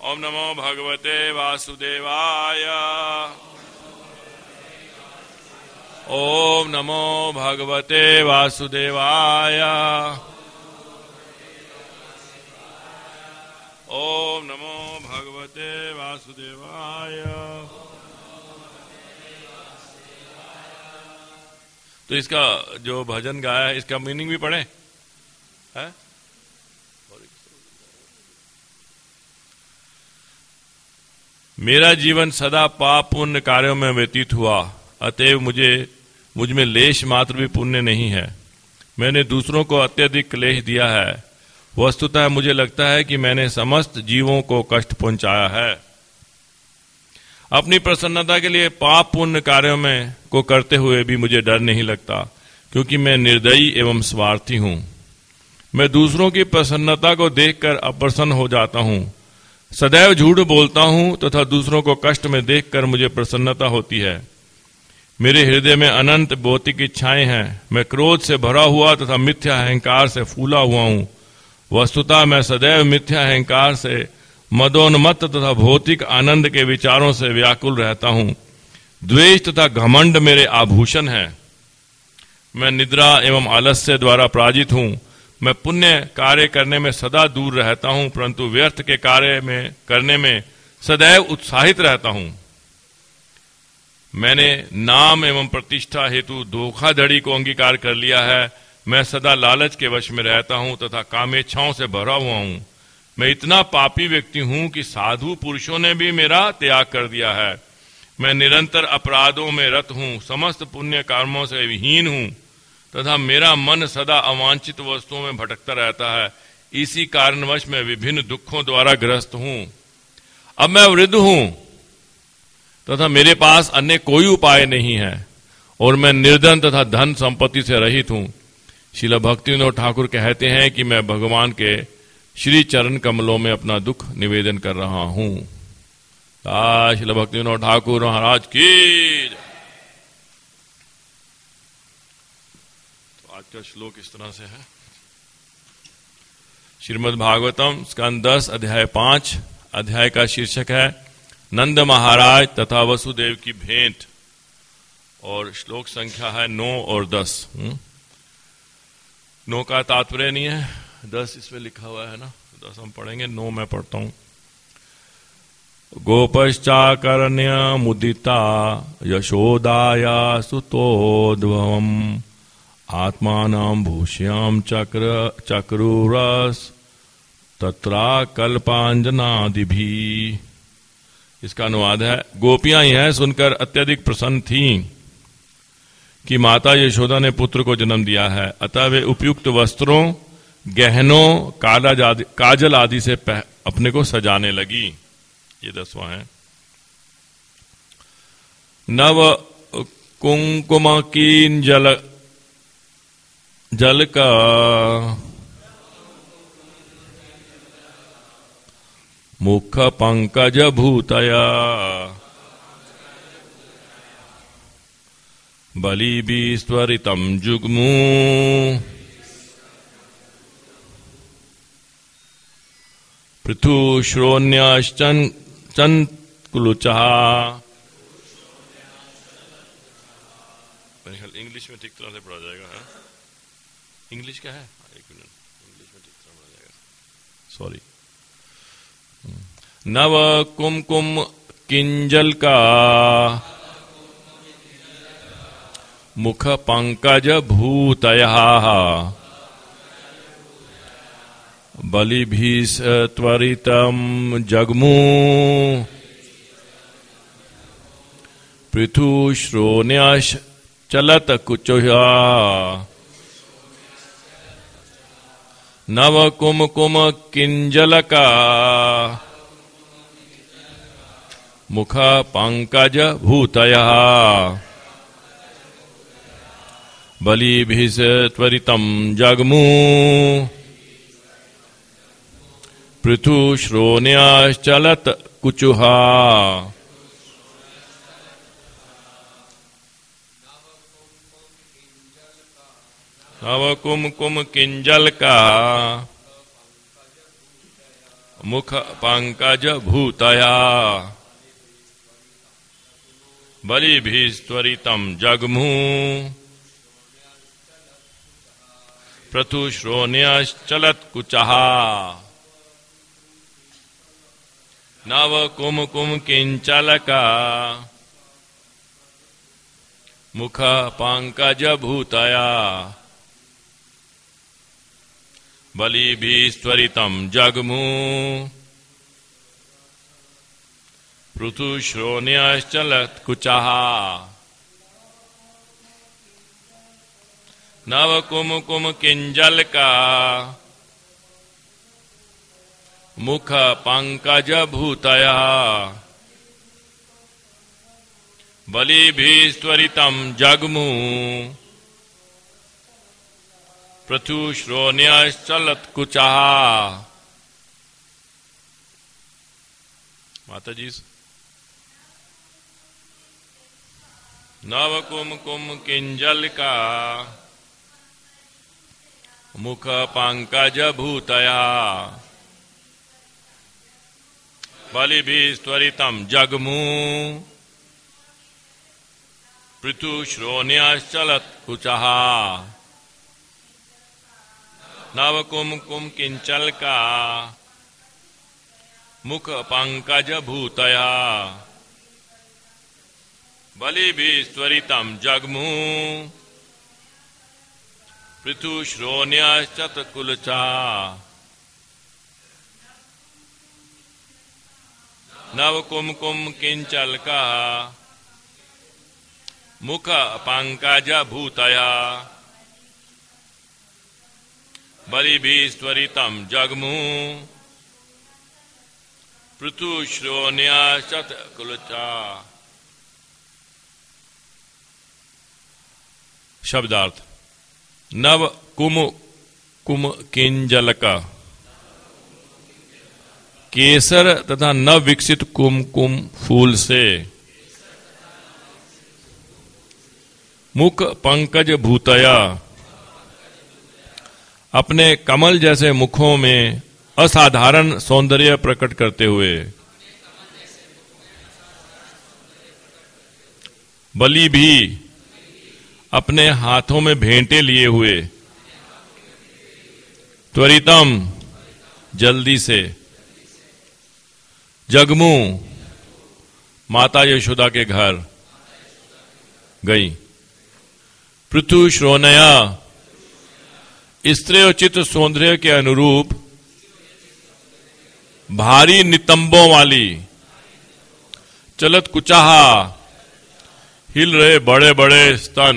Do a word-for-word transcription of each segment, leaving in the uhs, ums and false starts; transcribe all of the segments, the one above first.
ओम नमो भगवते वासुदेवाय। ओम नमो भगवते वासुदेवाय। ओम नमो भगवते वासुदेवाय। तो इसका जो भजन गाया है इसका मीनिंग भी पढ़े है? मेरा जीवन सदा पाप पुण्य कार्यों में व्यतीत हुआ, अतएव मुझे मुझ में लेश मात्र भी पुण्य नहीं है। मैंने दूसरों को अत्यधिक क्लेश दिया है। वस्तुतः मुझे लगता है कि मैंने समस्त जीवों को कष्ट पहुंचाया है। अपनी प्रसन्नता के लिए पाप पुण्य कार्यों में को करते हुए भी मुझे डर नहीं लगता, क्योंकि मैं निर्दयी एवं स्वार्थी हूं। मैं दूसरों की प्रसन्नता को देखकर अप्रसन्न हो जाता हूं। सदैव झूठ बोलता हूं तथा दूसरों को कष्ट में देखकर मुझे प्रसन्नता होती है। मेरे हृदय में अनंत भौतिक इच्छाएं हैं। मैं क्रोध से भरा हुआ तथा मिथ्या अहंकार से फूला हुआ हूं। वस्तुतः मैं सदैव मिथ्या अहंकार से मदोन्मत्त तथा भौतिक आनंद के विचारों से व्याकुल रहता हूं। द्वेष तथा घमंड मेरे आभूषण हैं। मैं निद्रा एवं आलस्य द्वारा पराजित हूं। मैं पुण्य कार्य करने में सदा दूर रहता हूं, परंतु व्यर्थ के कार्य में करने में सदैव उत्साहित रहता हूं। मैंने नाम एवं प्रतिष्ठा हेतु धोखाधड़ी को अंगीकार कर लिया है। मैं सदा लालच के वश में रहता हूं तथा कामेच्छाओं से भरा हुआ हूं। मैं इतना पापी व्यक्ति हूं कि साधु पुरुषों ने भी मेरा त्याग कर दिया है। मैं निरंतर अपराधों में रत हूं, समस्त पुण्य कर्मों से विहीन हूं तथा मेरा मन सदा अवांछित वस्तुओं में भटकता रहता है। इसी कारणवश मैं विभिन्न दुखों द्वारा ग्रस्त हूं। अब मैं वृद्ध हूं तथा मेरे पास अन्य कोई उपाय नहीं है और मैं निर्धन तथा धन संपत्ति से रहित हूं। श्रील भक्तिविनोद ठाकुर कहते हैं कि मैं भगवान के श्री चरण कमलों में अपना दुख निवेदन कर रहा हूं। श्रील भक्तिविनोद ठाकुर महाराज की। तो आज का श्लोक इस तरह से है। श्रीमद् भागवतम स्कंद दस अध्याय पांच। अध्याय का शीर्षक है नंद महाराज तथा वसुदेव की भेंट और श्लोक संख्या है नौ और दस। नौ का तात्पर्य नहीं है, दस इसमें लिखा हुआ है ना, दस हम पढ़ेंगे, नौ मैं पढ़ता हूं। गोपश्चाकर्ण्य मुदिता यशोदाया सुतोद्भवम् आत्मानं भूष्याम चक्र चक्रुरस तत्रा कल्पांजनादिभी। इसका अनुवाद है, गोपियां यह सुनकर अत्यधिक प्रसन्न थीं कि माता यशोदा ने पुत्र को जन्म दिया है, अतः वे उपयुक्त वस्त्रों, गहनों, काजल आदि से अपने को सजाने लगी। ये दसवां है। नव कुंकुम कीन जल जल का मुख पंकज भूतया बलिभिस्त्वरितं जुग्मु पृथुश्रोण्याश्चन चंकुलुचः। इंग्लिश में ठीक तरह से पढ़ा जाएगा है? इंग्लिश क्या है? एक मिनट, इंग्लिश में ठीक तरह पढ़ा जाएगा। सॉरी। नव कुमकुम किंजल का मुख पंकज भूतयः बलिभिस्त्वरितं जग्मु पृथुश्रोण्याश्चलत कुचुः। नव कुमकुम किंजलका मुख पंकज भूतयः बलिभिस्त्वरितं जग्मु पृथुश्रोण्याश्चलत कुचुः। नव कुमकुम किंजल का मुख पंकज भूतया बलिभिस्त्वरितं जग्मु पृथुश्रोण्यश्चलत्कुचः नव कुमकुम किंचलका मुख पंकज भूतया बलिभिस्त्वरितं जग्मु पृथुश्रोण्यश्चलत्कुचः नव कुमकुम किंजलका मुख पंकज भूतया बलिभिस्त्वरितं जग्मु पृथुश्रोण्यश्चलत्कुचः। माता जी, नव कुमकुम किंजलका मुख पंकज भूतया बलिभिस्त्वरितं जग्मु पृथुश्रोण्यश्चलत्कुचः नव कुमकुम किंचलका मुख पंकज भूतया बलिभिस्त्वरितं जग्मु पृथुश्रोण्यश्चलत्कुचः नव कुमकुम किंचलका मुख पंकज भूतया बलिभिस्त्वरितं जग्मु पृथुश्रोण्यश्चलत्कुचः। शब्दार्थ। नव कुम कुम किंजलका केसर तथा नव विकसित कुमकुम फूल से मुख पंकज भूतया अपने कमल जैसे मुखों में असाधारण सौंदर्य प्रकट करते हुए बलि भी अपने हाथों में भेंटे लिए हुए त्वरितम जल्दी से जग्मु माता यशोदा के घर गई। पृथुश्रोण्या स्त्रियोचित सौंदर्य के अनुरूप भारी नितंबों वाली चलत्कुचहा हिल रहे बड़े बड़े स्तन।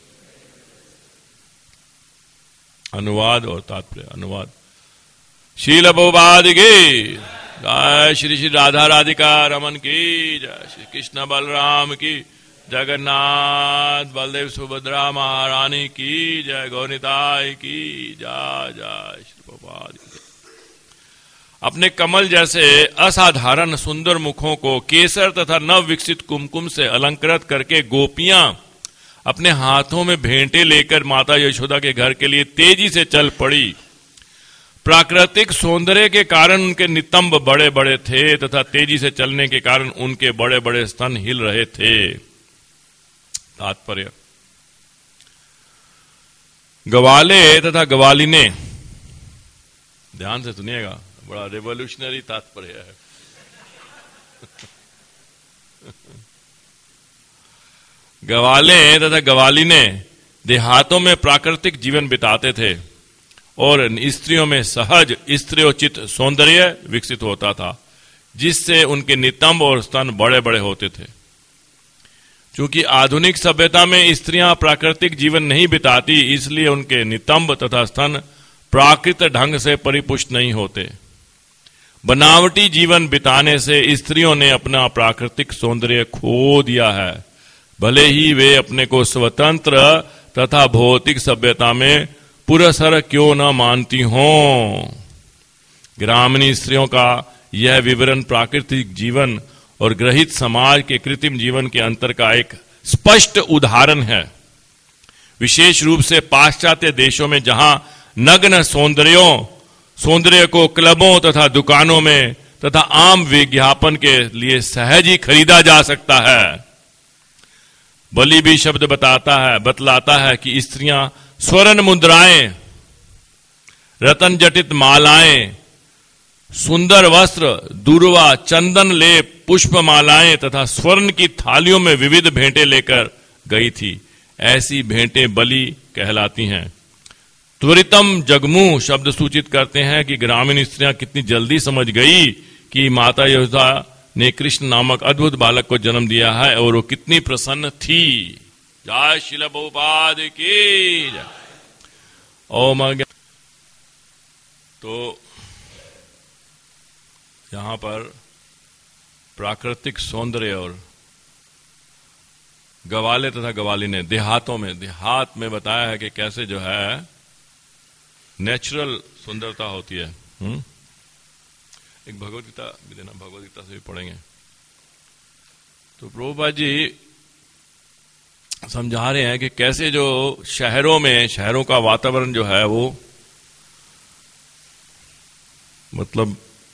अनुवाद और तात्पर्य। अनुवाद। शील बहुपाद की जय, श्री श्री राधा राधिका रमन की जय, श्री कृष्ण बलराम की, जगन्नाथ बलदेव सुभद्रा महारानी की जय, गौनिताई की जय जय, श्री प्रभुपाद की। अपने कमल जैसे असाधारण सुंदर मुखों को केसर तथा नव विकसित कुमकुम से अलंकृत करके गोपियां अपने हाथों में भेंटे लेकर माता यशोदा के घर के लिए तेजी से चल पड़ी। प्राकृतिक सौंदर्य के कारण उनके नितंब बड़े बड़े थे तथा तेजी से चलने के कारण उनके बड़े बड़े स्तन हिल रहे थे। तात्पर्य। गवाले तथा गवालिने, ध्यान से सुनिएगा, बड़ा रेवोल्यूशनरी तात्पर्य है। गवाले तथा गवालिने देहातों में प्राकृतिक जीवन बिताते थे और स्त्रियों में सहज स्त्रियोचित सौंदर्य विकसित होता था, जिससे उनके नितंब और स्तन बड़े बड़े होते थे। क्योंकि आधुनिक सभ्यता में स्त्रियां प्राकृतिक जीवन नहीं बिताती, इसलिए उनके नितंब तथा स्तन प्राकृत ढंग से परिपुष्ट नहीं होते। बनावटी जीवन बिताने से स्त्रियों ने अपना प्राकृतिक सौंदर्य खो दिया है, भले ही वे अपने को स्वतंत्र तथा भौतिक सभ्यता में पुरस्सर क्यों न मानती हों। ग्रामीण स्त्रियों का यह विवरण प्राकृतिक जीवन और ग्रहित समाज के कृत्रिम जीवन के अंतर का एक स्पष्ट उदाहरण है। विशेष रूप से पाश्चात्य देशों में जहां नग्न सौंदर्यों सौंदर्य को क्लबों तथा दुकानों में तथा आम विज्ञापन के लिए सहज ही खरीदा जा सकता है। बलि भी शब्द बताता है बतलाता है कि स्त्रियां स्वर्ण मुद्राएं, रतन जटित मालाएं, सुंदर वस्त्र, दूर्वा, चंदन लेप, पुष्प मालाएं तथा स्वर्ण की थालियों में विविध भेंटें लेकर गई थी। ऐसी भेंटें बलि कहलाती हैं। त्वरितम जगमू शब्द सूचित करते हैं कि ग्रामीण स्त्रियां कितनी जल्दी समझ गई कि माता यशोदा ने कृष्ण नामक अद्भुत बालक को जन्म दिया है और वो कितनी प्रसन्न थी। जय श्रील प्रभुपाद की जय। ओम। तो यहां पर प्राकृतिक सौंदर्य और गवाले तथा गवाली ने देहातों में देहात में बताया है कि कैसे जो है नेचुरल सुंदरता होती है। हुँ? एक भगवद गीता भी देना, भगवद गीता से भी पढ़ेंगे। तो प्रभुपाद जी समझा रहे हैं कि कैसे जो शहरों में शहरों का वातावरण जो है वो मतलब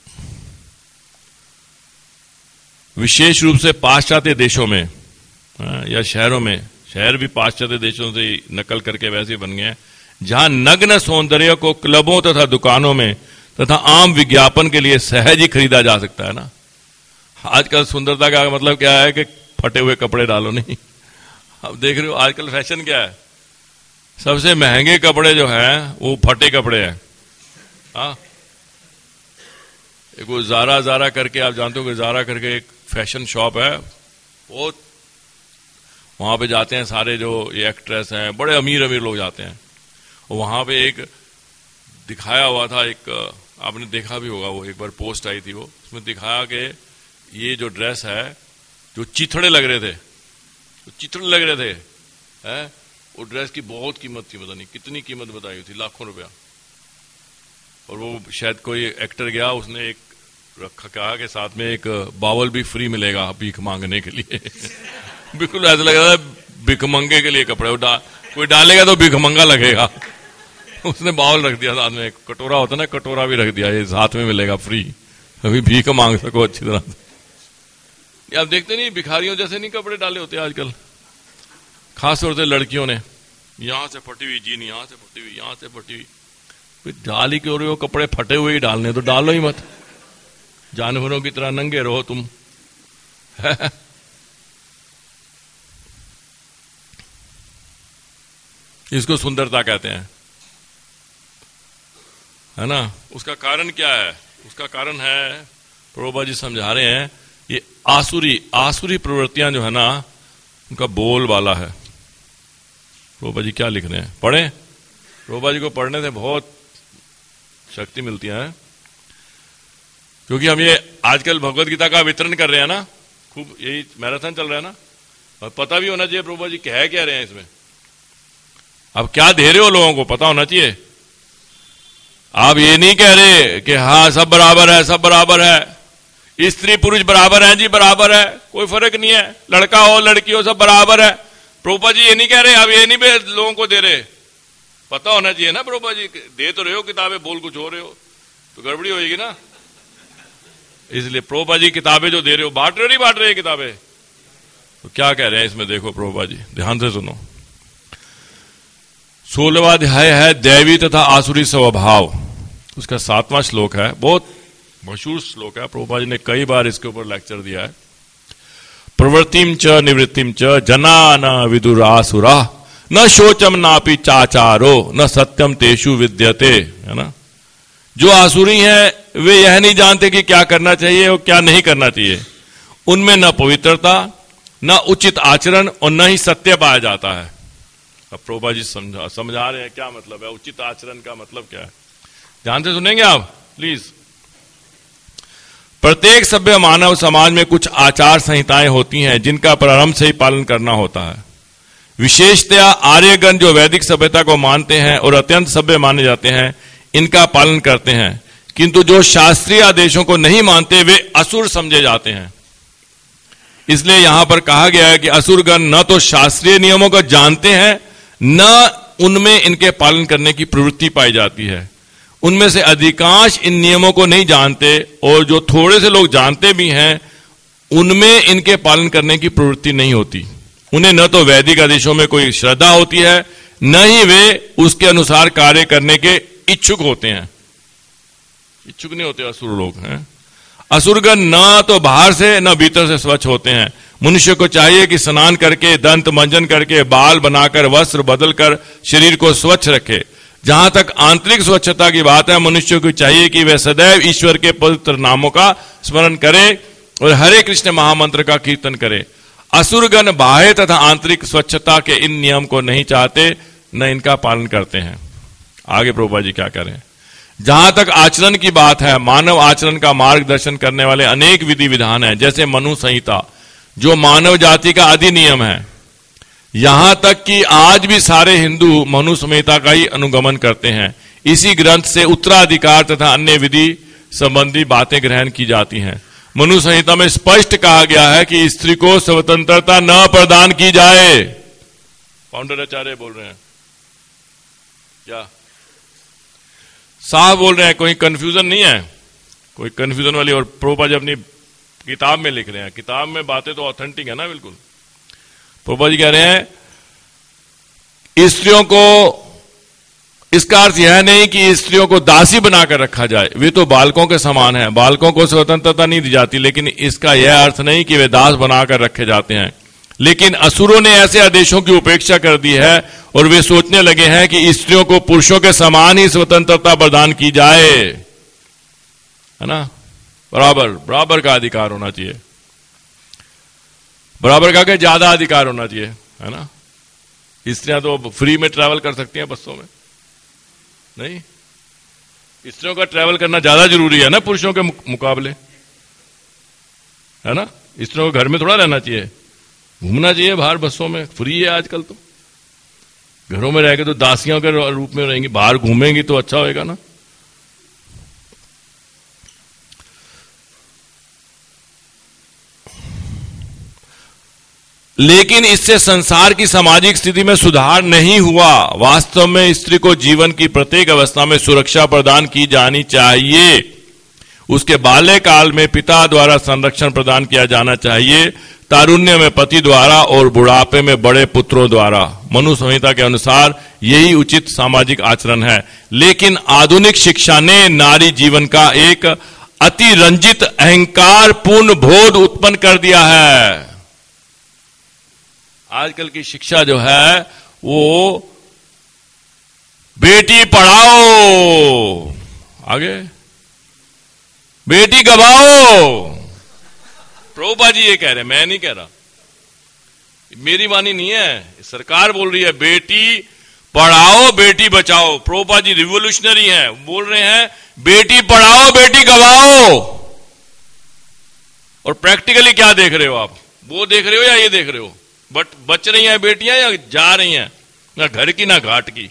विशेष रूप से पाश्चात्य देशों में या शहरों में, शहर भी पाश्चात्य देशों से नकल करके वैसे बन गए हैं, जहां नग्न सौंदर्य को क्लबों तथा दुकानों में तथा आम विज्ञापन के लिए सहज ही खरीदा जा सकता है ना। आजकल सुंदरता का मतलब क्या है कि फटे हुए कपड़े डालो नहीं। अब देख रहे हो आजकल फैशन क्या है, सबसे महंगे कपड़े जो हैं वो फटे कपड़े हैं। हाँ, एक वो जारा जारा करके, आप जानते हो कि जारा करके एक फैशन शॉप है, बहुत वहां पे जाते हैं सारे जो ये एक्ट्रेस हैं, बड़े अमीर अमीर लोग जाते हैं। और वहां पे एक दिखाया हुआ था, एक आपने देखा भी होगा, वो एक बार पोस्ट आई थी, वो उसमें दिखाया कि ये जो ड्रेस है जो चिथड़े लग रहे थे, जो चिथड़े लग रहे थे है, वो ड्रेस की बहुत कीमत थी, पता नहीं कितनी कीमत बताई थी, लाखों रुपया। और वो शायद कोई एक्टर गया, उसने एक रखा, कहा कि साथ में एक बावल भी फ्री मिलेगा भीख मांगने के लिए। बिल्कुल ऐसा लग रहा था भिखमंगे के लिए कपड़े, डा, कोई डालेगा तो भिखमंगा लगेगा। उसने बावल रख दिया, साथ में एक कटोरा होता ना, कटोरा भी रख दिया, ये साथ में मिलेगा फ्री, अभी भीख मांग सको अच्छी तरह से। आप देखते नहीं भिखारियों जैसे नहीं कपड़े डाले होते आजकल, खास तौर से लड़कियों ने, यहां से फटी हुई जीन, यहां से फटी हुई, यहां से फटी हुई। डाल ही क्यों रहे हो कपड़े, फटे हुए ही डालने तो डालो ही मत, जानवरों की तरह नंगे रहो तुम। इसको सुंदरता कहते हैं, है ना। उसका कारण क्या है? उसका कारण है, प्रभुपाद जी समझा रहे हैं, ये आसुरी आसुरी प्रवृत्तियां जो है ना, उनका बोल वाला है। प्रभुपाद जी क्या लिख रहे हैं, पढ़े। प्रभुपाद जी को पढ़ने से बहुत शक्ति मिलती है, क्योंकि हम ये आजकल भगवत गीता का वितरण कर रहे हैं ना, खूब यही मैराथन चल रहा है ना, और पता भी होना चाहिए प्रभुपाद जी कह क्या रहे हैं इसमें। अब क्या दे रहे हो लोगों को पता होना चाहिए। आप ये नहीं कह रहे कि हाँ सब बराबर है, सब बराबर है, स्त्री पुरुष बराबर है जी, बराबर है, कोई फर्क नहीं है, लड़का हो लड़की हो सब बराबर है। प्रभुपाद जी ये नहीं कह रहे, आप ये नहीं लोगों को दे रहे, पता होना चाहिए ना। प्रभुपाद जी दे तो रहे हो किताबें, बोल कुछ हो रहे हो तो गड़बड़ी होगी ना। इसलिए प्रभुपाद जी किताबें जो दे रहे हो, बांट रहे हो नहीं बांट रहे किताबें, तो क्या कह रहे हैं इसमें देखो प्रभुपाद जी, ध्यान से सुनो। सोलहवां अध्याय है दैवी तथा आसुरी स्वभाव, उसका सातवां श्लोक है, बहुत मशहूर श्लोक है, प्रभुपाद जी ने कई बार इसके ऊपर लेक्चर दिया है। प्रवृत्तिम च निवृत्तिम च जना न विदुरासुरा न शोचम नापि चाचारो न सत्यम तेषु विद्यते, है ना। जो आसुरी हैं वे यह नहीं जानते कि क्या करना चाहिए और क्या नहीं करना चाहिए, उनमें न पवित्रता न उचित आचरण और न ही सत्य पाया जाता है। अब प्रभुपाद जी समझा समझा रहे हैं क्या मतलब है, उचित आचरण का मतलब क्या है, ध्यान से सुनेंगे आप प्लीज। प्रत्येक सभ्य मानव समाज में कुछ आचार संहिताएं होती हैं जिनका प्रारंभ से ही पालन करना होता है। विशेषतया आर्यगण जो वैदिक सभ्यता को मानते हैं और अत्यंत सभ्य माने जाते हैं, इनका पालन करते हैं, किंतु जो शास्त्रीय आदेशों को नहीं मानते वे असुर समझे जाते हैं। इसलिए यहां पर कहा गया है कि असुरगण न तो शास्त्रीय नियमों को जानते हैं, न उनमें इनके पालन करने की प्रवृत्ति पाई जाती है। उनमें से अधिकांश इन नियमों को नहीं जानते, और जो थोड़े से लोग जानते भी हैं उनमें इनके पालन करने की प्रवृत्ति नहीं होती। उन्हें न तो वैदिक आदेशों में कोई श्रद्धा होती है, न ही वे उसके अनुसार कार्य करने के इच्छुक होते हैं। इच्छुक नहीं होते असुर लोग हैं। असुरगण न तो बाहर से न भीतर से स्वच्छ होते हैं। मनुष्य को चाहिए कि स्नान करके, दंत मंजन करके, बाल बनाकर, वस्त्र बदलकर शरीर को स्वच्छ रखे। जहां तक आंतरिक स्वच्छता की बात है, मनुष्य को चाहिए कि वह सदैव ईश्वर के पवित्र नामों का स्मरण करे और हरे कृष्ण महामंत्र का कीर्तन करे। असुरगण बाह्य तथा आंतरिक स्वच्छता के इन नियम को नहीं चाहते, न इनका पालन करते हैं। आगे प्रभुपाद जी क्या करें। जहां तक आचरण की बात है, मानव आचरण का मार्गदर्शन करने वाले अनेक विधि विधान हैं, जैसे मनु संहिता जो मानव जाति का अधिनियम है। यहां तक कि आज भी सारे हिंदू मनु संहिता का ही अनुगमन करते हैं। इसी ग्रंथ से उत्तराधिकार तथा अन्य विधि संबंधी बातें ग्रहण की जाती हैं। मनु संहिता में स्पष्ट कहा गया है कि स्त्री को स्वतंत्रता न प्रदान की जाए। पांडुराचार्य बोल रहे हैं क्या? साहब बोल रहे हैं, कोई कंफ्यूजन नहीं है, कोई कंफ्यूजन वाली। और प्रभुपाद जी अपनी किताब में लिख रहे हैं, किताब में बातें तो ऑथेंटिक है ना बिल्कुल। प्रभुपाद जी कह रहे हैं स्त्रियों को, इसका अर्थ यह नहीं कि स्त्रियों को दासी बनाकर रखा जाए, वे तो बालकों के समान हैं, बालकों को स्वतंत्रता नहीं दी जाती, लेकिन इसका यह अर्थ नहीं कि वे दास बनाकर रखे जाते हैं। लेकिन असुरों ने ऐसे आदेशों की उपेक्षा कर दी है और वे सोचने लगे हैं कि स्त्रियों को पुरुषों के समान ही स्वतंत्रता प्रदान की जाए, है ना। बराबर बराबर का अधिकार होना चाहिए, बराबर का क्या ज्यादा अधिकार होना चाहिए, है ना। स्त्रियां तो फ्री में ट्रैवल कर सकती हैं बसों में, नहीं। स्त्रियों का ट्रैवल करना ज्यादा जरूरी है ना पुरुषों के मुकाबले, है ना। स्त्रियों को घर में थोड़ा रहना चाहिए, घूमना चाहिए बाहर बसों में, फ्री है आजकल तो। घरों में रहेंगे तो दासियों के रूप में रहेंगी, बाहर घूमेंगी तो अच्छा होएगा ना। लेकिन इससे संसार की सामाजिक स्थिति में सुधार नहीं हुआ। वास्तव में स्त्री को जीवन की प्रत्येक अवस्था में सुरक्षा प्रदान की जानी चाहिए। उसके बाल्यकाल में पिता द्वारा संरक्षण प्रदान किया जाना चाहिए, तारुण्य में पति द्वारा और बुढ़ापे में बड़े पुत्रों द्वारा। मनु संहिता के अनुसार यही उचित सामाजिक आचरण है। लेकिन आधुनिक शिक्षा ने नारी जीवन का एक अतिरंजित अहंकार पूर्ण बोध उत्पन्न कर दिया है। आजकल की शिक्षा जो है वो बेटी पढ़ाओ, आगे बेटी गवाओ। प्रभुपाद जी ये कह रहे हैं, मैं नहीं कह रहा, मेरी वाणी नहीं है, सरकार बोल रही है बेटी पढ़ाओ बेटी बचाओ। प्रभुपाद जी रिवोल्यूशनरी हैं, बोल रहे हैं बेटी पढ़ाओ बेटी गवाओ। और प्रैक्टिकली क्या देख रहे हो आप, वो देख रहे हो या ये देख रहे हो? बट बच रही हैं बेटियां या जा रही हैं, ना घर की ना घाट की।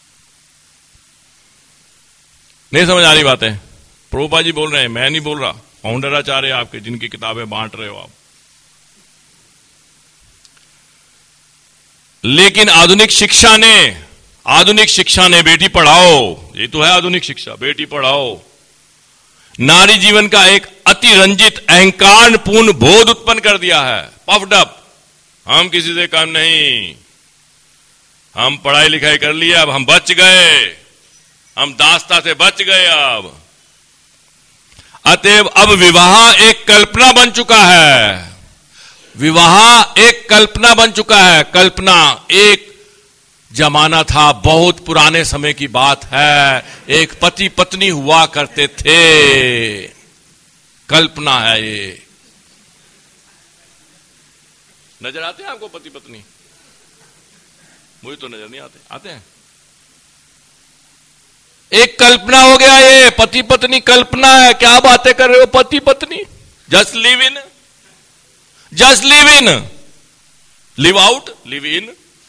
नहीं समझ आ रही बातें। प्रभुपाद जी बोल रहे हैं, मैं नहीं बोल रहा, फाउंडराचार्य आपके जिनकी किताबें बांट रहे हो आप। लेकिन आधुनिक शिक्षा ने आधुनिक शिक्षा ने बेटी पढ़ाओ, ये तो है आधुनिक शिक्षा, बेटी पढ़ाओ, नारी जीवन का एक अतिरंजित अहंकार पूर्ण बोध उत्पन्न कर दिया है। पफ्ड अप, हम किसी से कम नहीं, हम पढ़ाई लिखाई कर लिया, अब हम बच गए, हम दास्ता से बच गए। अब अतएव अब विवाह एक कल्पना बन चुका है। विवाह एक कल्पना बन चुका है। कल्पना एक जमाना था, बहुत पुराने समय की बात है, एक पति पत्नी हुआ करते थे, कल्पना है ये। नजर आते हैं आपको पति पत्नी? मुझे तो नजर नहीं आते। आते हैं? एक कल्पना हो गया ये, पति पत्नी कल्पना है। क्या बातें कर रहे हो, पति पत्नी? Just live in, just live in, live out, live in,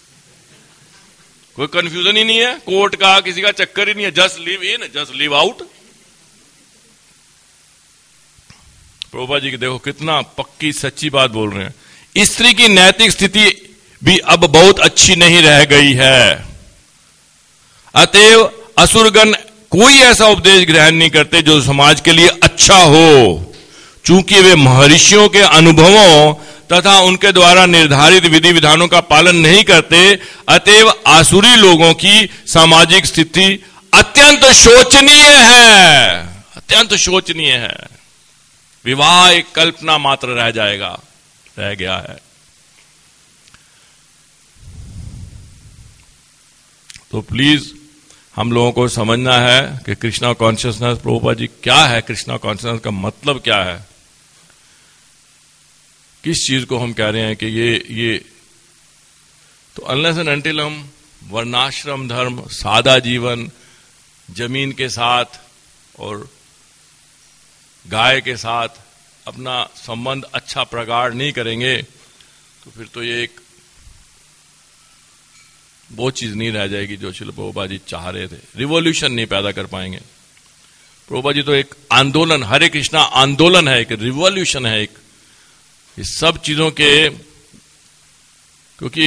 कोई कंफ्यूजन ही नहीं है, कोर्ट का किसी का चक्कर ही नहीं है। Just live in, just live out. Prabhupada ji की देखो कितना पक्की सच्ची बात बोल रहे हैं। स्त्री की नैतिक स्थिति भी अब बहुत अच्छी नहीं रह गई है। अतएव असुरगण कोई ऐसा उपदेश ग्रहण नहीं करते जो समाज के लिए अच्छा हो, चूंकि वे महर्षियों के अनुभवों तथा उनके द्वारा निर्धारित विधि विधानों का पालन नहीं करते। अतएव आसुरी लोगों की सामाजिक स्थिति अत्यंत शोचनीय है, अत्यंत शोचनीय है। विवाह एक कल्पना मात्र रह जाएगा, रह गया है। तो प्लीज हम लोगों को समझना है कि कृष्णा कॉन्शियसनेस, प्रभुपाद जी क्या है, कृष्णा कॉन्शियसनेस का मतलब क्या है, किस चीज को हम कह रहे हैं कि ये ये तो अनलेस एंड अनटिल हम वर्णाश्रम धर्म, सादा जीवन, जमीन के साथ और गाय के साथ अपना संबंध अच्छा प्रगाढ़ नहीं करेंगे तो फिर तो ये एक वो चीज नहीं रह जाएगी जो श्रील प्रभुपाद जी चाह रहे थे। रिवॉल्यूशन नहीं पैदा कर पाएंगे। प्रभुपाद जी तो एक आंदोलन, हरे कृष्णा आंदोलन है, एक रिवॉल्यूशन है, एक इस सब चीजों के, क्योंकि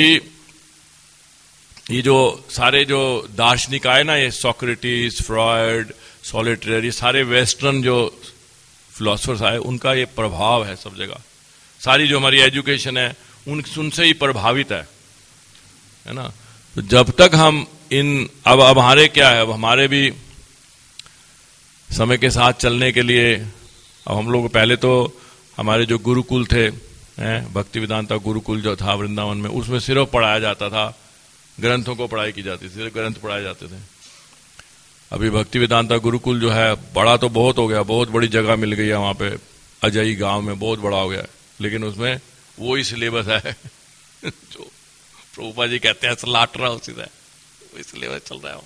ये जो सारे जो दार्शनिक आए ना, ये सोक्रेटिस, फ्रॉयड, सॉलिटेयर, ये सारे वेस्टर्न जो फिलोसफर्स आए, उनका ये प्रभाव है सब जगह। सारी जो हमारी एजुकेशन है उन उनसे ही प्रभावित है, है ना। तो जब तक हम इन अब अब हमारे क्या है, अब हमारे भी समय के साथ चलने के लिए, अब हम लोग पहले तो हमारे जो गुरुकुल थे, हैं, भक्ति वेदांता गुरुकुल जो था वृंदावन में, उसमें सिर्फ पढ़ाया जाता था, ग्रंथों को पढ़ाई की जाती थी, सिर्फ ग्रंथ पढ़ाए जाते थे। अभी भक्ति वेदांता गुरुकुल जो है बड़ा तो बहुत हो गया, बहुत बड़ी जगह मिल गई है वहां पे, अजय गांव में बहुत बड़ा हो गया है, लेकिन उसमें वो ही सिलेबस है जो प्रभुपाद जी कहते हैं स्लाटर हाउस है, वो सिलेबस चल रहा है,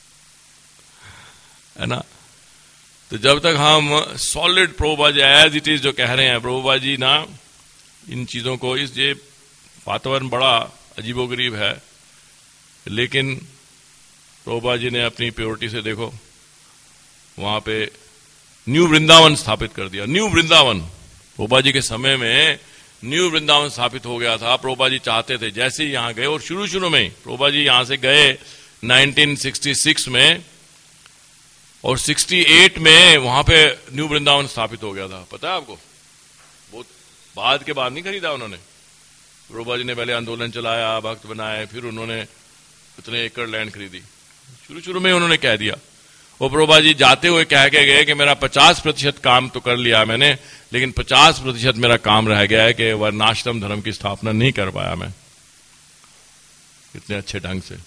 है ना। तो जब तक हम solid Prabhupada ji as it is जो कह रहे हैं, प्रभुपाद जी ना इन चीजों को, इस ये वातावरण बड़ा अजीबोगरीब है, लेकिन प्रभुपाद जी ने अपनी प्योरिटी से देखो वहां पे न्यू वृंदावन स्थापित कर दिया। न्यू वृंदावन प्रभुपाद जी के समय में न्यू वृंदावन स्थापित हो गया था। प्रभुपाद जी चाहते थे, जैसे ही यहां गए, और शुरू शुरू में प्रभुपाद जी यहां से गए नाइनटीन सिक्सटी सिक्स में, और अड़सठ में वहां पे न्यू वृंदावन स्थापित हो गया था। पता है आपको, बहुत बाद के बाद नहीं खरीदा उन्होंने। प्रभुपाद जी ने पहले आंदोलन चलाया, भक्त बनाए, फिर उन्होंने इतने एकड़ लैंड खरीदी। शुरू शुरू में उन्होंने कह दिया, वो प्रभुपाद जी जाते हुए कह के गए कि मेरा पचास प्रतिशत काम तो कर लिया मैंने, लेकिन पचास प्रतिशत मेरा काम रह गया है कि वर्णाश्रम धर्म की स्थापना नहीं कर पाया मैं इतने अच्छे ढंग से।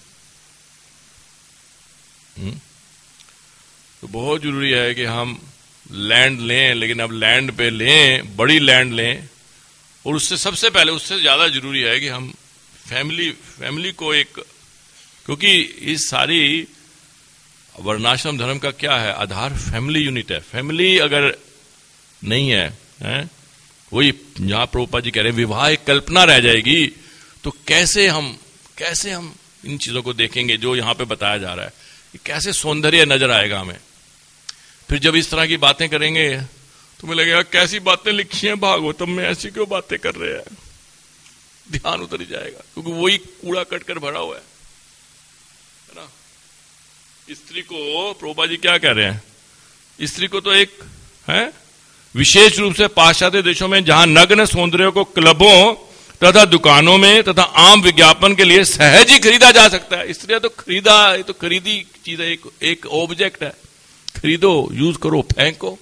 हुँ? तो बहुत जरूरी है कि हम लैंड लें, लेकिन अब लैंड पे लें, बड़ी लैंड लें, और उससे सबसे पहले, उससे ज्यादा जरूरी है कि हम फैमिली फैमिली को एक, क्योंकि इस सारी वर्णाश्रम धर्म का क्या है आधार, फैमिली यूनिट है। फैमिली अगर नहीं है, है? वही जहां प्रभुपाद जी कह रहे हैं विवाह एक कल्पना रह जाएगी, तो कैसे हम कैसे हम इन चीजों को देखेंगे जो यहां पे बताया जा रहा है, कैसे सौंदर्य नजर आएगा हमें। फिर जब इस तरह की बातें करेंगे तो मुझे लगेगा कैसी बातें लिखी हैं भागवतम में, ऐसी क्यों बातें कर रहे हैं, ध्यान उतर ही जाएगा, क्योंकि वही कूड़ा कट कर भरा हुआ है, है ना। स्त्री को प्रभुपाद जी क्या कह रहे हैं, स्त्री को तो एक है विशेष रूप से पाश्चात्य देशों में जहां नग्न सौंदर्य को क्लबों तथा दुकानों में तथा आम विज्ञापन के लिए सहज ही खरीदा जा सकता है। स्त्रियां तो खरीदा, ये तो खरीदी चीज है, एक, एक ऑब्जेक्ट है, खरीदो, यूज करो, फेंको।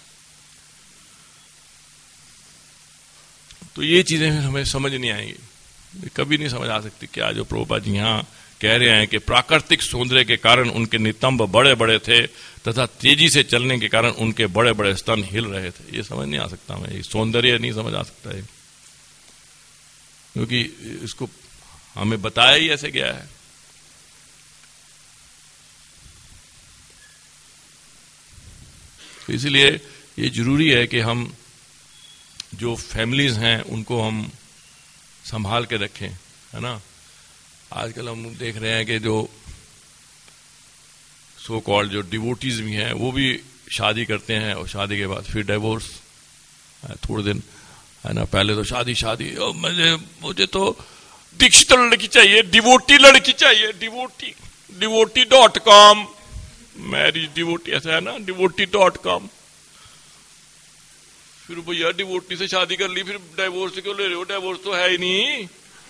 तो ये चीजें हमें समझ नहीं आएंगी, कभी नहीं समझ आ सकती। क्या जो प्रभुपाद जी यहां कह रहे हैं कि प्राकृतिक सौंदर्य के कारण उनके नितंब बड़े बड़े थे तथा तेजी से चलने के कारण उनके बड़े बड़े स्तन हिल रहे थे, ये समझ नहीं आ सकता हमें, सौंदर्य नहीं समझ आ सकता है, क्योंकि इसको हमें बताया ही ऐसे गया है। तो इसलिए ये जरूरी है कि हम जो फैमिलीज हैं उनको हम संभाल के रखें, है ना। आजकल हम देख रहे हैं कि जो सो कॉल्ड जो डिवोटीज भी हैं वो भी शादी करते हैं और शादी के बाद फिर डिवोर्स, थोड़े दिन, है ना। पहले तो शादी शादी मुझे मुझे तो दीक्षित लड़की चाहिए, डिवोटी लड़की चाहिए, devotee devotee dot com marriage devotee ऐसा है ना, डिवोटी डॉट कॉम। फिर भैया डिवोटी से शादी कर ली, फिर डाइवोर्स क्यों ले रहे हो? डाइवोर्स तो है ही नहीं,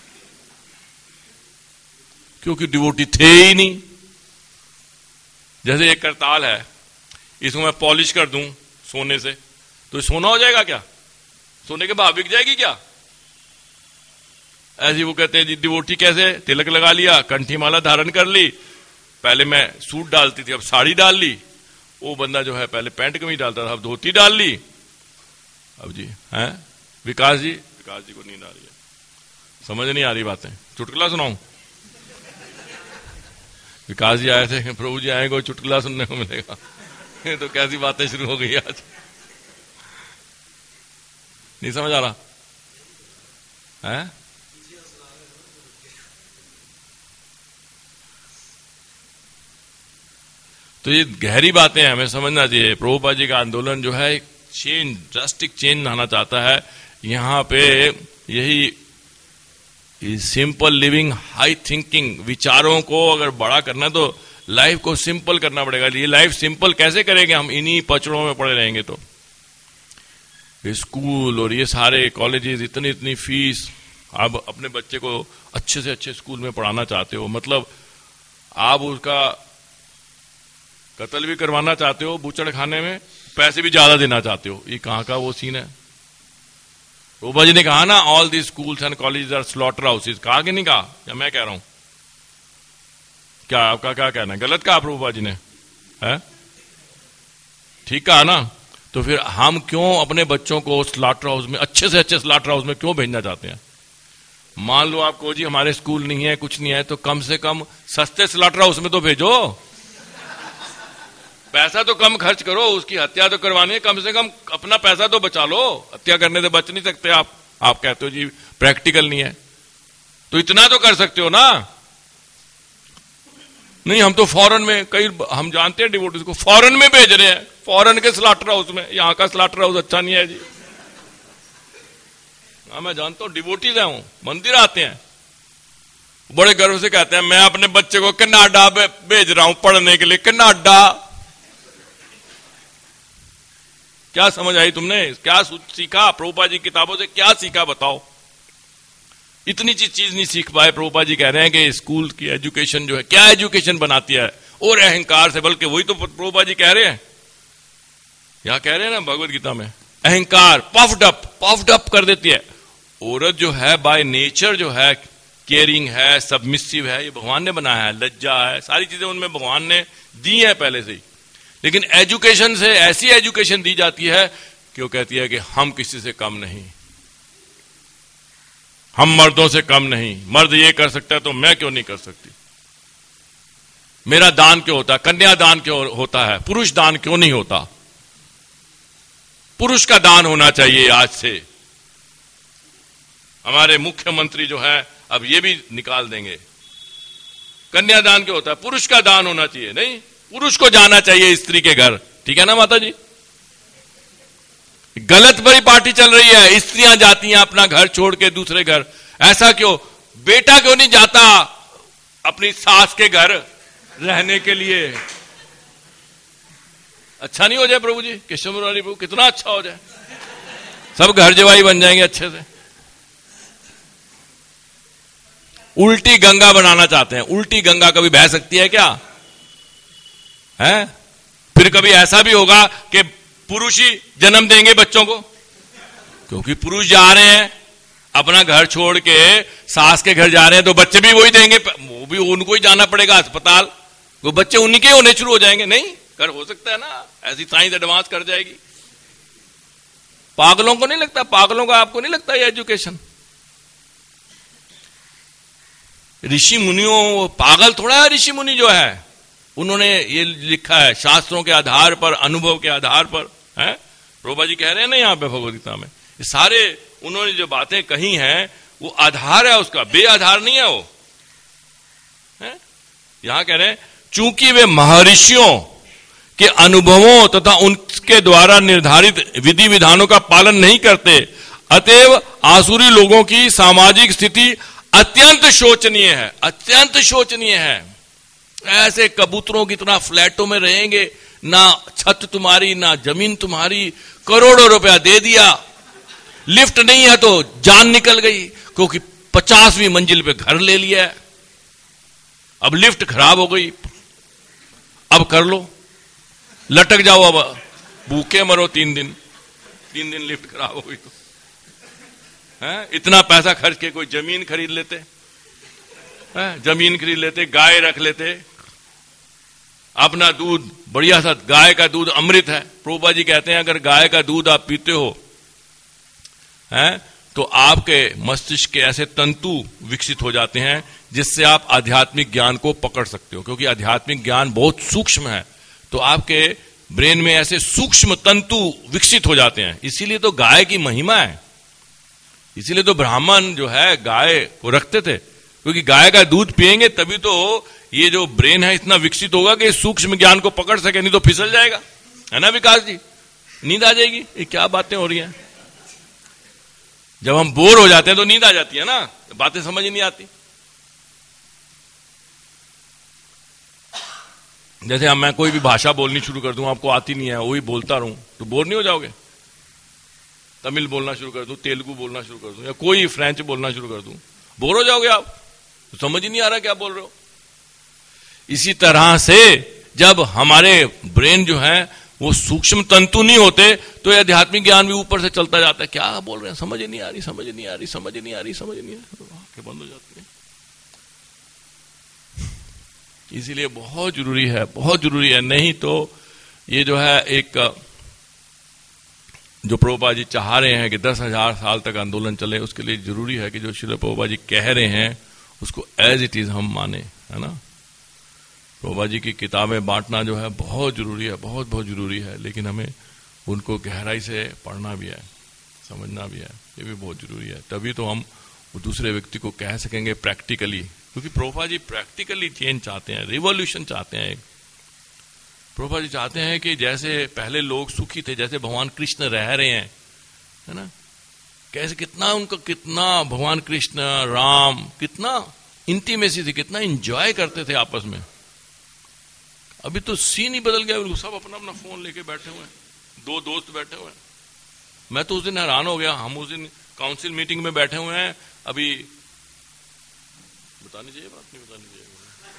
क्योंकि डिवोटी थे ही नहीं। जैसे एक करताल है, इसको मैं पॉलिश कर दूं सोने से तो सोना हो जाएगा क्या? सोने के भाव बिक जाएगी क्या? ऐसी वो कहते हैं जी डिवोटी कैसे, तिलक लगा लिया, कंठी माला धारण कर ली, पहले मैं सूट डालती थी अब साड़ी डाल ली, वो बंदा जो है पहले पैंट कमीज डालता था अब धोती डाल ली। अब जी हैं विकास जी, विकास जी को नींद आ रही है, समझ नहीं आ रही बातें, चुटकुला सुनाऊं? विकास जी आए थे, प्रभु जी आएंगे चुटकुला सुनने को मिलेगा। तो कैसी बातें शुरू हो गई आज, नहीं समझ आ रहा है? तो ये गहरी बातें हैं, हमें समझना चाहिए। प्रभुपाद जी का आंदोलन जो है एक चेंज, ड्रास्टिक चेंज लाना चाहता है। यहाँ पे यही सिंपल लिविंग, हाई थिंकिंग, विचारों को अगर बड़ा करना तो लाइफ को सिंपल करना पड़ेगा। ये लाइफ सिंपल कैसे करेंगे हम? इन्हीं पचड़ों में पड़े रहेंगे तो। स्कूल और ये सारे कॉलेजेस, इतनी इतनी फीस, आप अपने बच्चे को अच्छे से अच्छे स्कूल में पढ़ाना चाहते हो, मतलब आप उसका कत्ल भी करवाना चाहते हो बूचड़ खाने में, पैसे भी ज्यादा देना चाहते हो। ये कहां का वो सीन है? रोबा जी ने कहा ना all the schools and colleges are slaughter houses, कहा कि नहीं कहा? या मैं कह रहा हूं? क्या आपका क्या कहना है? गलत कहा प्रभुपा जी ने? है ठीक कहा ना? तो फिर हम क्यों अपने बच्चों को स्लॉटर हाउस में, अच्छे से अच्छे स्लॉटर हाउस में क्यों भेजना चाहते हैं? मान लो आपको जी हमारे स्कूल नहीं है, कुछ नहीं है, तो कम से कम सस्ते स्लॉटर हाउस में तो भेजो, पैसा तो कम खर्च करो। उसकी हत्या तो करवानी है, कम से कम अपना पैसा तो बचा लो। हत्या करने से बच नहीं सकते आप, आप कहते हो जी प्रैक्टिकल नहीं है, तो इतना तो कर सकते हो ना। नहीं, हम तो फॉरेन में, कई हम जानते हैं डिवोटीज को फॉरेन में भेज रहे हैं, फॉरेन के स्लॉटर हाउस में। यहां का स्लॉटर हाउस अच्छा नहीं है जी। हाँ मैं जानता हूं, डिवोटीज हैं, मंदिर आते हैं, बड़े गर्व से कहते हैं मैं अपने बच्चे को कनाडा भेज रहा हूं पढ़ने के लिए। कनाडा क्या समझ आई तुमने? क्या सीखा प्रभुपाद जी किताबों से? क्या सीखा बताओ? इतनी चीज चीज नहीं सीख पाए। प्रभुपाद जी कह रहे हैं कि स्कूल की एजुकेशन जो है, क्या एजुकेशन बनाती है? और अहंकार से, बल्कि वही तो प्रभुपाद जी कह रहे हैं, यहां कह रहे हैं ना भगवत गीता में, अहंकार पफ्ड अप, पफ्ड अप कर देती है। औरत जो है बाय नेचर जो है केयरिंग है, सबमिसिव है, ये भगवान ने बनाया है, लज्जा है, सारी चीजें उनमें भगवान ने दी है पहले से ही। लेकिन एजुकेशन से ऐसी एजुकेशन दी जाती है कि वो कहती है कि हम किसी से कम नहीं, हम मर्दों से कम नहीं, मर्द ये कर सकता है तो मैं क्यों नहीं कर सकती? मेरा दान क्यों होता है? कन्या दान क्यों होता है? पुरुष दान क्यों नहीं होता? पुरुष का दान होना चाहिए आज से। हमारे मुख्यमंत्री जो है अब ये भी निकाल देंगे, कन्या दान क्यों होता है? पुरुष का दान होना चाहिए। नहीं, पुरुष को जाना चाहिए स्त्री के घर, ठीक है ना माता जी? गलत बड़ी पार्टी चल रही है, स्त्रियां जाती हैं अपना घर छोड़ के दूसरे घर। ऐसा क्यों? बेटा क्यों नहीं जाता अपनी सास के घर रहने के लिए? अच्छा नहीं हो जाए प्रभु जी? केशव मुरारी प्रभु कितना अच्छा हो जाए, सब घर जवाई बन जाएंगे अच्छे से। उल्टी गंगा बनाना चाहते हैं। उल्टी गंगा कभी बह सकती है क्या? है? फिर कभी ऐसा भी होगा कि पुरुष ही जन्म देंगे बच्चों को, क्योंकि पुरुष जा रहे हैं अपना घर छोड़ के सास के घर जा रहे हैं, तो बच्चे भी वही देंगे, वो भी उनको ही जाना पड़ेगा अस्पताल, वो बच्चे उन्हीं के होने शुरू हो जाएंगे। नहीं कर हो सकता है ना, ऐसी साइंस एडवांस कर जाएगी। पागलों को नहीं लगता? पागलों का आपको नहीं लगता ये एजुकेशन? ऋषि मुनियों, पागल थोड़ा है ऋषि मुनि जो है, उन्होंने ये लिखा है शास्त्रों के आधार पर, अनुभव के आधार पर। है प्रभुपाद जी कह रहे हैं ना यहाँ पे भगवद गीता में, ये सारे उन्होंने जो बातें कही हैं वो आधार है उसका, बेआधार नहीं है वो। है? यहां कह रहे हैं चूंकि वे महर्षियों के अनुभवों तथा उनके द्वारा निर्धारित विधि विधानों का पालन नहीं करते, अतएव आसुरी लोगों की सामाजिक स्थिति अत्यंत शोचनीय है। अत्यंत शोचनीय है। ऐसे कबूतरों की तरह फ्लैटों में रहेंगे, ना छत तुम्हारी ना जमीन तुम्हारी, करोड़ों रुपया दे दिया, लिफ्ट नहीं है तो जान निकल गई, क्योंकि पचासवीं मंजिल पे घर ले लिया है, अब लिफ्ट खराब हो गई, अब कर लो, लटक जाओ, अब भूखे मरो तीन दिन, तीन दिन लिफ्ट खराब हो गई तो है? इतना पैसा खर्च के कोई जमीन खरीद लेते है? जमीन खरीद लेते, गाय रख लेते, अपना दूध बढ़िया सा, गाय का दूध अमृत है। प्रभुपाद जी कहते हैं अगर गाय का दूध आप पीते हो हैं तो आपके मस्तिष्क के ऐसे तंतु विकसित हो जाते हैं जिससे आप आध्यात्मिक ज्ञान को पकड़ सकते हो, क्योंकि आध्यात्मिक ज्ञान बहुत सूक्ष्म है, तो आपके ब्रेन में ऐसे सूक्ष्म तंतु विकसित हो जाते हैं। इसीलिए तो गाय की महिमा है, इसीलिए तो ब्राह्मण जो है गाय को रखते थे, क्योंकि गाय का दूध पिएंगे तभी तो ये जो ब्रेन है इतना विकसित होगा कि सूक्ष्म ज्ञान को पकड़ सके, नहीं तो फिसल जाएगा, है ना विकास जी? नींद आ जाएगी, ये क्या बातें हो रही हैं? जब हम बोर हो जाते हैं तो नींद आ जाती है ना, बातें समझ ही नहीं आती। जैसे हम मैं कोई भी भाषा बोलनी शुरू कर दूं, आपको आती नहीं है, वही बोलता रहूं तो बोर नहीं हो जाओगे? तमिल बोलना शुरू कर दूं, तेलुगु बोलना शुरू कर दूं, या कोई फ्रेंच बोलना शुरू कर दूं, बोर हो जाओगे आप, तो समझ ही नहीं आ रहा क्या बोल रहे हो। इसी तरह से जब हमारे ब्रेन जो है वो सूक्ष्म तंतु नहीं होते तो यह आध्यात्मिक ज्ञान भी ऊपर से चलता जाता है। क्या बोल रहे हैं, समझ ही नहीं आ रही, समझ नहीं आ रही, समझ नहीं आ रही, समझ नहीं आ रही, आंखें बंद हो जाती है। इसीलिए बहुत जरूरी है, बहुत जरूरी है, नहीं तो ये जो है एक जो प्रभुपाद जी चाह रहे हैं कि दस हजार साल तक आंदोलन चले, उसके लिए जरूरी है कि जो श्रील प्रभुपाद जी कह रहे हैं उसको एज इट इज हम माने, है ना। प्रभुपाद जी की किताबें बांटना जो है बहुत जरूरी है, बहुत बहुत जरूरी है, लेकिन हमें उनको गहराई से पढ़ना भी है, समझना भी है, ये भी बहुत जरूरी है। तभी तो हम दूसरे व्यक्ति को कह सकेंगे प्रैक्टिकली, क्योंकि प्रभुपाद जी प्रैक्टिकली चेंज चाहते हैं, रिवॉल्यूशन चाहते हैं। प्रभुपाद जी चाहते हैं कि जैसे पहले लोग सुखी थे, जैसे भगवान कृष्ण रह रहे हैं, है ना, कैसे कितना उनका कितना भगवान कृष्ण राम कितना इंटीमेसी थी, कितना एंजॉय करते थे आपस में। अभी तो सीन ही बदल गया, सब अपना अपना फोन लेके बैठे हुए हैं, दो दोस्त बैठे हुए हैं। मैं तो उस दिन हैरान हो गया, हम उस दिन काउंसिल मीटिंग में बैठे हुए हैं, अभी बतानी चाहिए बात, नहीं बतानी चाहिए,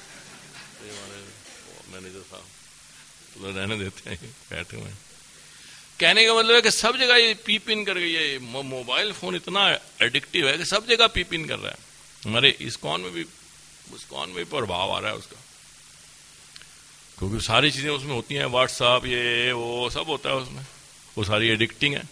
हमारे मैनेजर साहब तो रहने देते हैं, बैठे हुए हैं। कहने का मतलब है कि सब जगह ये पीप इन कर गई है, मोबाइल फोन इतना एडिक्टिव है कि सब जगह पीप इन कर रहा है। हमारे इस्कॉन में भी इस्कॉन में भी प्रभाव आ रहा है उसका, क्योंकि सारी चीजें उसमें होती हैं, व्हाट्सएप ये वो सब होता है उसमें, वो सारी एडिक्टिंग है।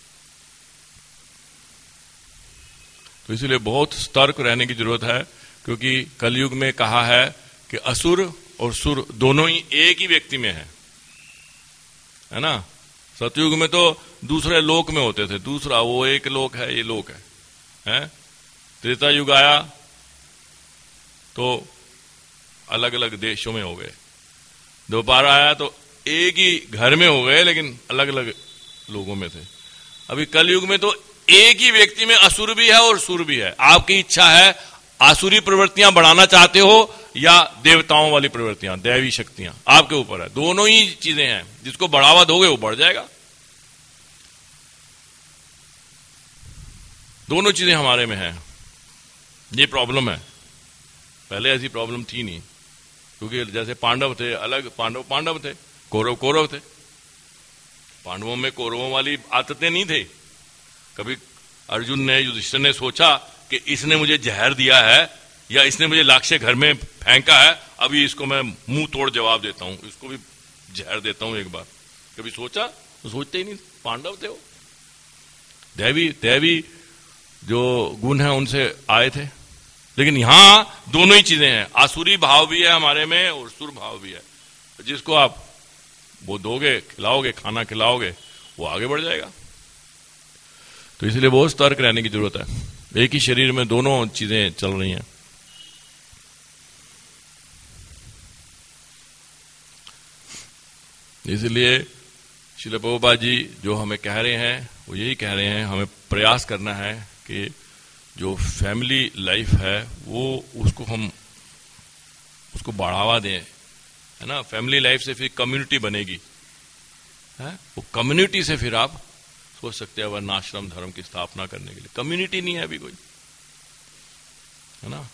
तो इसलिए बहुत सतर्क रहने की जरूरत है, क्योंकि कलयुग में कहा है कि असुर और सुर दोनों ही एक ही व्यक्ति में है, है ना। सतयुग में तो दूसरे लोक में होते थे, दूसरा वो एक लोक है, ये लोक है, है? त्रेता युग आया तो अलग अलग देशों में हो गए, दोबारा आया तो एक ही घर में हो गए लेकिन अलग अलग लोगों में थे। अभी कलयुग में तो एक ही व्यक्ति में असुर भी है और सुर भी है। आपकी इच्छा है, आसुरी प्रवृत्तियां बढ़ाना चाहते हो या देवताओं वाली प्रवृत्तियां, दैवी शक्तियां, आपके ऊपर है। दोनों ही चीजें हैं, जिसको बढ़ावा दोगे वो बढ़ जाएगा। दोनों चीजें हमारे में है, ये प्रॉब्लम है। पहले ऐसी प्रॉब्लम थी नहीं, क्योंकि जैसे पांडव थे अलग, पांडव पांडव थे, कौरव कौरव थे। पांडवों में कौरवों वाली आदतें नहीं थे। कभी अर्जुन ने, युधिष्ठिर ने सोचा कि इसने मुझे जहर दिया है या इसने मुझे लाक्षे घर में फेंका है, अभी इसको मैं मुंह तोड़ जवाब देता हूं, इसको भी जहर देता हूं एक बार। कभी सोचा? तो सोचते ही नहीं, पांडव थे वो। दैवी दैवी जो गुण है उनसे आए थे। लेकिन यहां दोनों ही चीजें हैं, आसुरी भाव भी है हमारे में और सुर भाव भी है। जिसको आप वो दोगे, खिलाओगे, खाना खिलाओगे, वो आगे बढ़ जाएगा। तो इसलिए बहुत सतर्क रहने की जरूरत है। एक ही शरीर में दोनों चीजें चल रही हैं। इसलिए श्रील प्रभुपाद जी जो हमें कह रहे हैं वो यही कह रहे हैं, हमें प्रयास करना है कि जो फैमिली लाइफ है वो उसको हम उसको उसको बढ़ावा दें, है ना। फैमिली लाइफ से फिर कम्युनिटी बनेगी, है वो कम्युनिटी से फिर आप सोच सकते हैं वर्णाश्रम धर्म की स्थापना करने के लिए। कम्युनिटी नहीं है अभी कोई, है ना।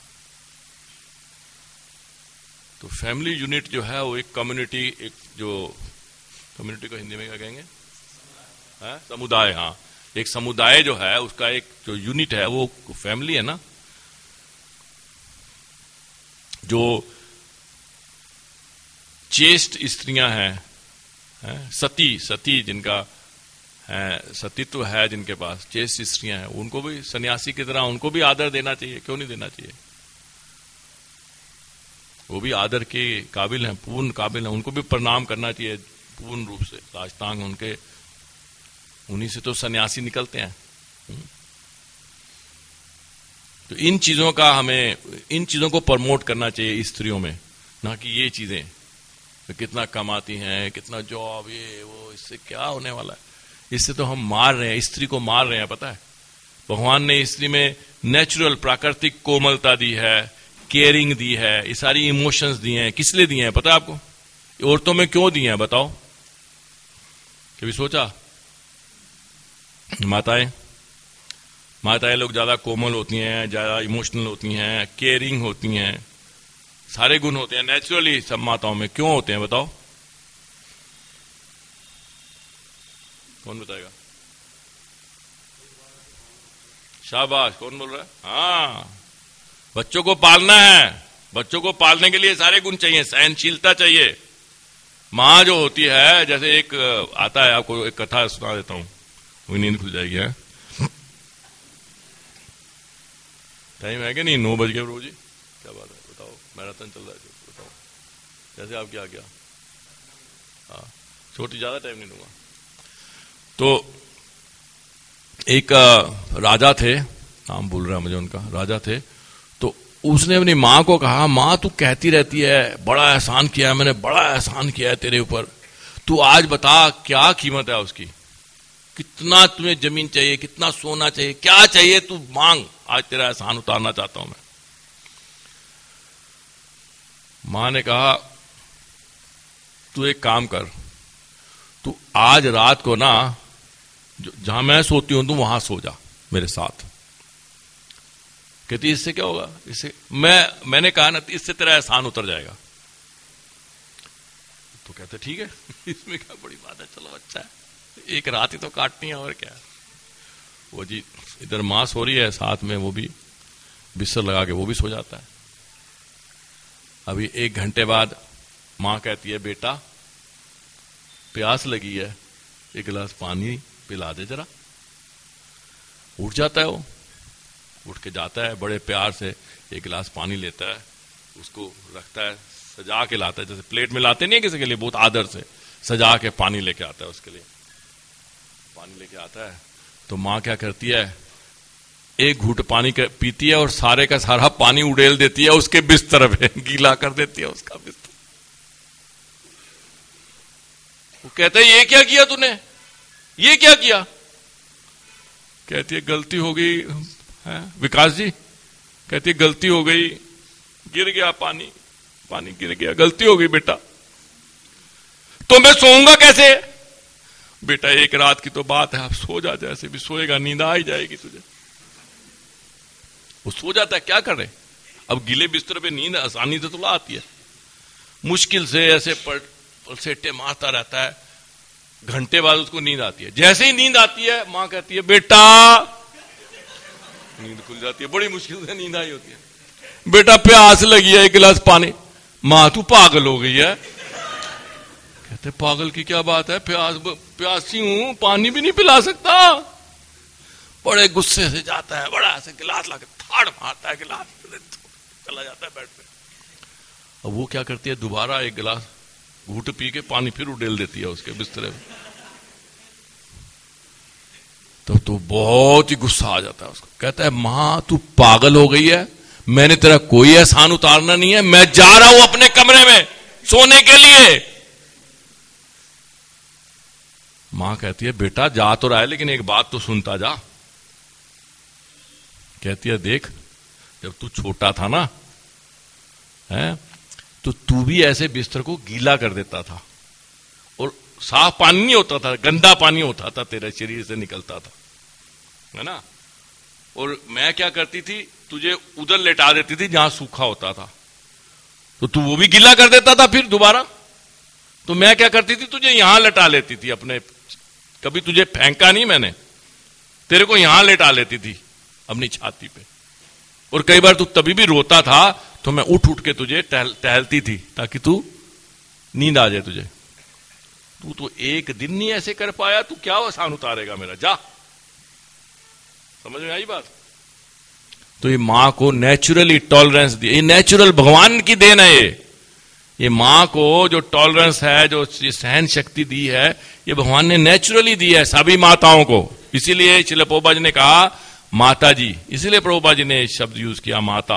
तो फैमिली यूनिट जो है वो एक कम्युनिटी, एक जो कम्युनिटी को हिंदी में क्या कहेंगे, है समुदाय। हाँ, एक समुदाय जो है उसका एक जो यूनिट है वो फैमिली है ना। जो चेस्ट स्त्रियां हैं, है? सती सती जिनका है, सतीत्व है जिनके पास, चेस्ट स्त्रियां हैं, उनको भी सन्यासी की तरह उनको भी आदर देना चाहिए। क्यों नहीं देना चाहिए? वो भी आदर के काबिल हैं, पूर्ण काबिल हैं, उनको भी प्रणाम करना चाहिए पूर्ण रूप से, साष्टांग उनके, उन्हीं से तो सन्यासी निकलते हैं। तो इन चीजों का हमें, इन चीजों को प्रमोट करना चाहिए स्त्रियों में, ना कि ये चीजें तो कितना कमाती हैं, कितना जॉब, ये वो, इससे क्या होने वाला है? इससे तो हम मार रहे हैं, स्त्री को मार रहे हैं। पता है, भगवान ने स्त्री में नेचुरल प्राकृतिक कोमलता दी है, केयरिंग दी है, ये सारी इमोशंस दिए हैं। किस लिए दिए हैं पता है आपको? औरतों में क्यों दिए हैं बताओ, कभी सोचा? माताएं माताएं लोग ज्यादा कोमल होती हैं, ज्यादा इमोशनल होती हैं, केयरिंग होती हैं, सारे गुण होते हैं नेचुरली सब माताओं में। क्यों होते हैं बताओ? कौन बताएगा? शाबाश, कौन बोल रहा है? हाँ, बच्चों को पालना है, बच्चों को पालने के लिए सारे गुण चाहिए, सहनशीलता चाहिए। माँ जो होती है, जैसे एक आता है, आपको एक कथा सुना देता हूं, वही नींद खुल जाएगी। है टाइम है कि नहीं? नौ बज गए रोजी, क्या बात है बताओ? मैराथन चल रहा है बताओ, जैसे आप क्या क्या? हाँ, छोटी, ज्यादा टाइम नहीं दूंगा। तो एक राजा थे, नाम भूल रहा मुझे उनका, राजा थे। तो उसने अपनी माँ को कहा, माँ तू कहती रहती है बड़ा एहसान किया है मैंने, बड़ा एहसान किया है तेरे ऊपर, तू आज बता क्या कीमत है उसकी, कितना तुम्हें जमीन चाहिए, कितना सोना चाहिए, क्या चाहिए तू मांग, आज तेरा एहसान उतारना चाहता हूं मैं। मां ने कहा तू एक काम कर, तू आज रात को ना जहां मैं सोती हूं तू वहां सो जा मेरे साथ। कहती इससे क्या होगा? इससे मैं मैंने कहा ना, इससे तेरा एहसान उतर जाएगा। तो कहते ठीक है इसमें क्या बड़ी बात है, चलो अच्छा है, एक रात ही तो काटनी है और क्या। वो जी इधर मां सो रही है साथ में, वो भी बिस्तर लगा के वो भी सो जाता है। अभी एक घंटे बाद मां कहती है बेटा प्यास लगी है, एक गिलास पानी पिला दे जरा। उठ जाता है वो, उठ के जाता है, बड़े प्यार से एक गिलास पानी लेता है, उसको रखता है, सजा के लाता है, जैसे प्लेट में लाते नहीं है किसी के लिए, बहुत आदर से सजा के पानी लेके आता है उसके लिए। पानी लेके आता है तो मां क्या करती है, एक घूंट पानी पीती है और सारे का सारा पानी उड़ेल देती है उसके बिस्तर पे, गीला कर देती है उसका बिस्तर। वो कहता है ये क्या किया तूने, ये क्या किया? कहती है गलती हो गई है विकास जी, कहती है गलती हो गई, गिर गया पानी, पानी गिर गया, गलती हो गई बेटा। तो मैं सोऊंगा कैसे? बेटा एक रात की तो बात है, आप सो जा, जैसे भी सोएगा नींद आ ही जाएगी तुझे। वो सो जाता है, क्या कर रहे? अब गीले बिस्तर पे नींद आसानी से तो आती है, मुश्किल से ऐसे पलसेटे मारता रहता है, घंटे बाद उसको नींद आती है। जैसे ही नींद आती है मां कहती है बेटा, नींद खुल जाती है, बड़ी मुश्किल से नींद आई होती है। बेटा प्यास लगी है, एक गिलास पानी। मां तू पागल हो गई है। कहते पागल की क्या बात है, प्यास प्यासी हूं, पानी भी नहीं पिला सकता। बड़े गुस्से से जाता है, बड़ा ऐसे गिलास लाके थाड़ मारता है, गिलास चला जाता है बेड पे। अब वो क्या करती है, दोबारा एक गिलास घूंट पी के पानी फिर उड़ेल देती है उसके बिस्तर में। तो तो बहुत ही गुस्सा आ जाता है उसको। कहता है मां तू पागल हो गई है, मैंने तेरा कोई एहसान उतारना नहीं है, मैं जा रहा हूं अपने कमरे में सोने के लिए। मां कहती है बेटा जा तो रहा है, लेकिन एक बात तो सुनता जा। कहती है देख, जब तू छोटा था ना, है तो तू भी ऐसे बिस्तर को गीला कर देता था, और साफ पानी नहीं होता था, गंदा पानी होता था, तेरे शरीर से निकलता था, है ना। और मैं क्या करती थी, तुझे उधर लेटा देती थी जहां सूखा होता था, तो तू वो भी गीला कर देता था फिर दोबारा। तो मैं क्या करती थी, तुझे यहां लेटा लेती थी अपने, कभी तुझे फेंका नहीं मैंने, तेरे को यहां लेटा लेती थी अपनी छाती पे। और कई बार तू तभी भी रोता था तो मैं उठ उठ के तुझे टहल, टहलती थी ताकि तू नींद आ जाए तुझे। तू तो एक दिन नहीं ऐसे कर पाया, तू क्या आसान उतारेगा मेरा, जा। समझ में आई बात। तो ये मां को नेचुरली टॉलरेंस दी, ये नेचुरल भगवान की देन है। ये ये मां को जो टॉलरेंस है, जो सहन शक्ति दी है, ये भगवान ने नेचुरली दी है सभी माताओं को। इसीलिए श्रील प्रभुपाद जी ने कहा माता जी, इसीलिए प्रभुपाद जी ने शब्द यूज किया माता।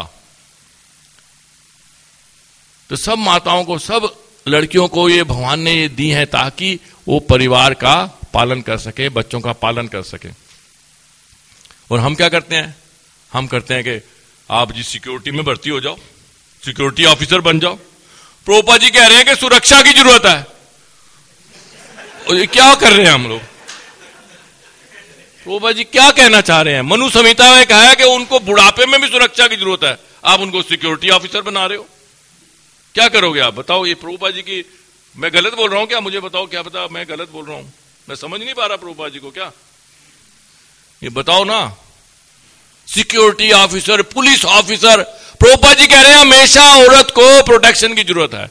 तो सब माताओं को, सब लड़कियों को ये भगवान ने ये दी है ताकि वो परिवार का पालन कर सके, बच्चों का पालन कर सके। और हम क्या करते हैं, हम करते हैं कि आप जी सिक्योरिटी में भर्ती हो जाओ, सिक्योरिटी ऑफिसर बन जाओ। प्रभुपाद जी कह रहे हैं कि सुरक्षा की जरूरत है, और ये क्या कर रहे हैं हम लोग। प्रभुपाद जी क्या कहना चाह रहे हैं, मनु संहिता में कहा है कि उनको बुढ़ापे में भी सुरक्षा की जरूरत है, आप उनको सिक्योरिटी ऑफिसर बना रहे हो, क्या करोगे आप बताओ। ये प्रभुपाद जी की, मैं गलत बोल रहा हूं क्या, मुझे बताओ, क्या पता मैं गलत बोल रहा हूं, मैं समझ नहीं पा रहा प्रभुपाद जी को, क्या ये बताओ ना। Security officer, police officer, Prabhupada ji कह रहे हैं हमेशा औरत को प्रोटेक्शन की जरूरत है।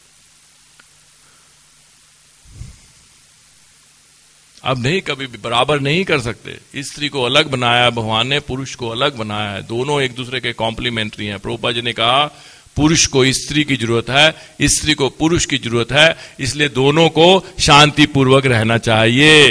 अब नहीं, कभी भी बराबर नहीं कर सकते। स्त्री को अलग बनाया भगवान ने, पुरुष को अलग बनाया है, दोनों एक दूसरे के कॉम्प्लीमेंट्री हैं। प्रभुपाद जी ने कहा पुरुष को स्त्री की जरूरत है, स्त्री को पुरुष की जरूरत है, इसलिए दोनों को शांतिपूर्वक रहना चाहिए।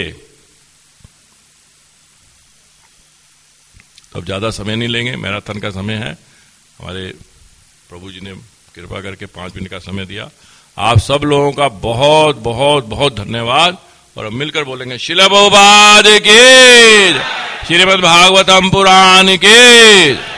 अब ज्यादा समय नहीं लेंगे, मैराथन का समय है, हमारे प्रभु जी ने कृपा करके पांच मिनट का समय दिया। आप सब लोगों का बहुत बहुत बहुत धन्यवाद। और अब मिलकर बोलेंगे श्रील प्रभुपाद की, श्रीमद् भागवतम पुराण की।